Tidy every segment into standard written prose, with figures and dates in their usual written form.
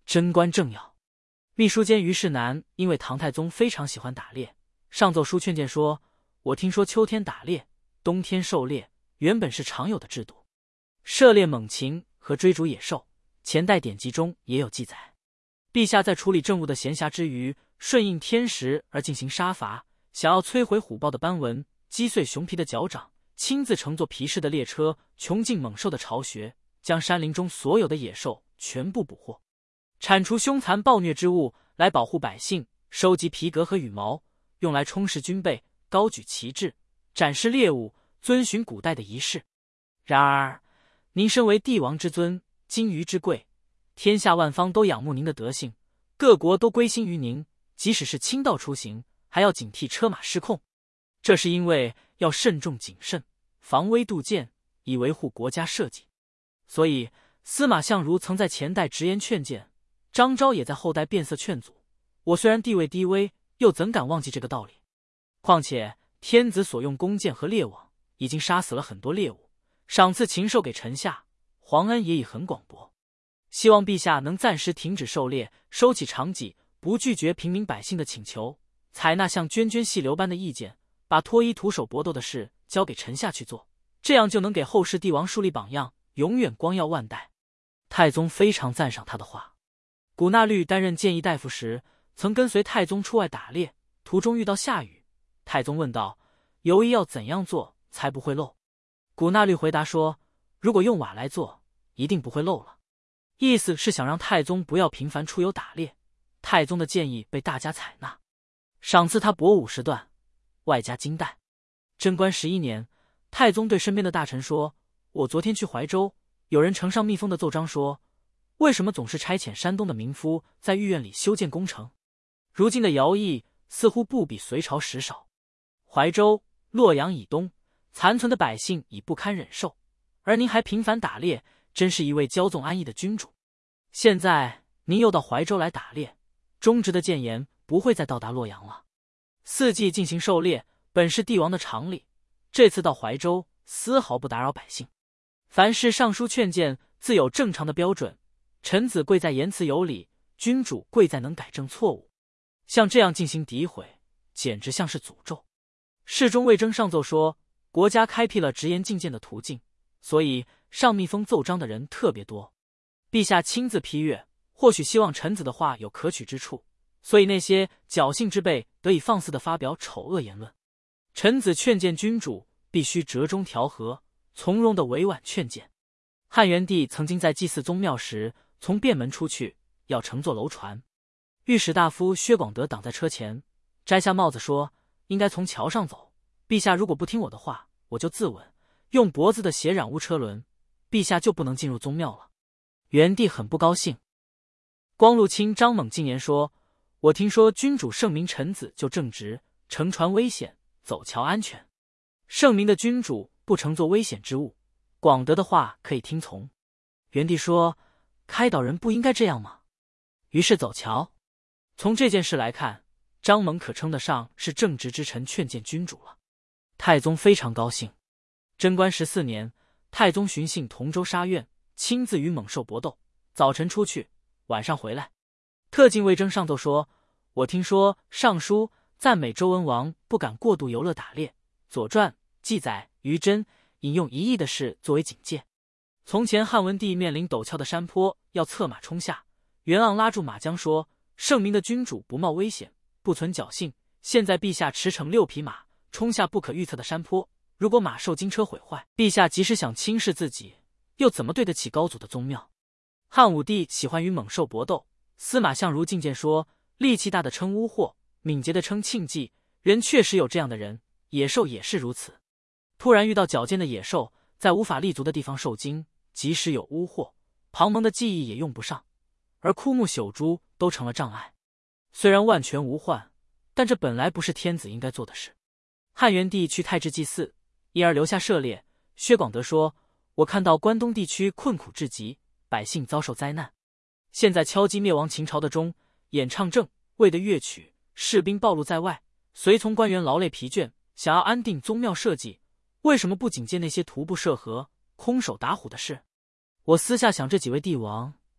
贞观政要。秘书监于世南因为唐太宗非常喜欢打猎，上奏书劝谏说：我听说秋天打猎，冬天狩猎，原本是常有的制度。射猎猛禽和追逐野兽，前代典籍中也有记载。陛下在处理政务的闲暇之余，顺应天时而进行杀伐，想要摧毁虎豹的斑纹，击碎熊皮的脚掌，亲自乘坐皮氏的列车，穷尽猛兽的巢穴，将山林中所有的野兽全部捕获，铲除凶残暴虐之物，来保护百姓，收集皮革和羽毛，用来充实军备，高举旗帜，展示猎物，遵循古代的仪式。然而您身为帝王之尊，金鱼之贵，天下万方都仰慕您的德性，各国都归心于您，即使是亲道出行，还要警惕车马失控。这是因为要慎重谨慎，防微杜渐，以维护国家社稷。所以司马相如曾在前代直言劝谏，张昭也在后代变色劝阻。我虽然地位低微，又怎敢忘记这个道理？况且天子所用弓箭和猎网，已经杀死了很多猎物，赏赐禽兽给臣下，皇恩也已很广博。希望陛下能暂时停止狩猎，收起长戟，不拒绝平民百姓的请求，采纳像涓涓细流般的意见，把脱衣徒手搏斗的事交给臣下去做，这样就能给后世帝王树立榜样，永远光耀万代。太宗非常赞赏他的话。古纳律担任谏议大夫时，曾跟随太宗出外打猎，途中遇到下雨，太宗问道：游医要怎样做才不会漏？古纳律回答说：如果用瓦来做，一定不会漏了。意思是想让太宗不要频繁出游打猎。太宗的建议被大家采纳，赏赐他帛50段，外加金带。贞观11年，太宗对身边的大臣说：我昨天去怀州，有人呈上密封的奏章说，为什么总是差遣山东的民夫在御苑里修建工程？如今的徭役似乎不比隋朝时少。怀州、洛阳以东残存的百姓已不堪忍受，而您还频繁打猎，真是一位骄纵安逸的君主。现在您又到怀州来打猎，忠直的谏言不会再到达洛阳了。四季进行狩猎本是帝王的常理，这次到怀州丝毫不打扰百姓。凡事上书劝谏自有正常的标准，臣子贵在言辞有理，君主贵在能改正错误。像这样进行诋毁，简直像是诅咒。侍中魏征上奏说，国家开辟了直言进谏的途径，所以上密封奏章的人特别多。陛下亲自批阅，或许希望臣子的话有可取之处，所以那些侥幸之辈得以放肆地发表丑恶言论。臣子劝谏君主，必须折中调和，从容地委婉劝谏。汉元帝曾经在祭祀宗庙时，从便门出去，要乘坐楼船。御史大夫薛广德挡在车前，摘下帽子说：应该从桥上走，陛下如果不听我的话，我就自刎，用脖子的血染污车轮，陛下就不能进入宗庙了。元帝很不高兴。光禄卿张猛进言说：我听说君主圣明臣子就正直，乘船危险，走桥安全。圣明的君主不乘坐危险之物，广德的话可以听从。元帝说：开导人不应该这样吗？于是走桥。从这件事来看，张猛可称得上是正直之臣劝谏君主了。太宗非常高兴。贞观14年，太宗巡幸同州沙苑，亲自与猛兽搏斗，早晨出去，晚上回来。特进魏征上奏说：我听说尚书赞美周文王不敢过度游乐打猎，左传记载于真引用1亿的事作为警戒。从前汉文帝面临陡峭的山坡，要策马冲下，袁盎拉住马缰说：圣明的君主不冒危险，不存侥幸，现在陛下驰骋6匹马，冲下不可预测的山坡，如果马受惊车毁坏，陛下即使想轻视自己，又怎么对得起高祖的宗庙？汉武帝喜欢与猛兽搏斗，司马相如进谏说：力气大的称巫祸，敏捷的称庆忌，人确实有这样的人，野兽也是如此。突然遇到矫健的野兽，在无法立足的地方受惊，即使有巫祸，庞蒙的技艺也用不上，而枯木朽竹都成了障碍。虽然万全无患，但这本来不是天子应该做的事。汉元帝去太治祭祀，因而留下涉猎。薛广德说：我看到关东地区困苦至极，百姓遭受灾难，现在敲击灭亡秦朝的钟，演唱正魏的乐曲，士兵暴露在外，随从官员劳累疲倦，想要安定宗庙社稷，为什么不警戒那些徒步涉河、空手打虎的事？我私下想，这几位帝王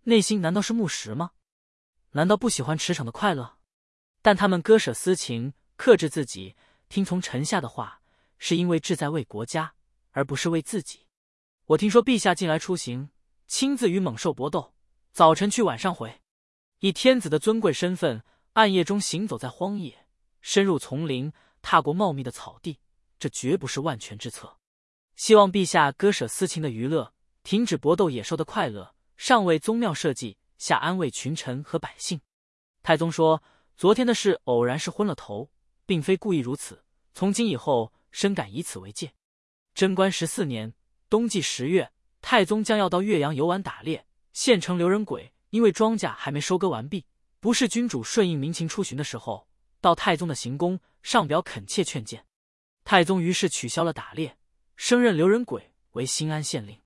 内心难道是木石吗？难道不喜欢驰骋的快乐？但他们割舍私情，克制自己，听从臣下的话，是因为志在为国家，而不是为自己。我听说陛下近来出行，亲自与猛兽搏斗，早晨去，晚上回，以天子的尊贵身份，暗夜中行走在荒野，深入丛林，踏过茂密的草地，这绝不是万全之策。希望陛下割舍私情的娱乐，停止搏斗野兽的快乐，上为宗庙社稷，下安慰群臣和百姓。太宗说，昨天的事偶然是昏了头，并非故意如此，从今以后深感以此为戒。贞观14年冬季10月，太宗将要到岳阳游玩打猎，县城刘仁轨因为庄稼还没收割完毕，不是君主顺应民情出巡的时候，到太宗的行宫上表恳切劝谏。太宗于是取消了打猎，升任刘仁轨为新安县令。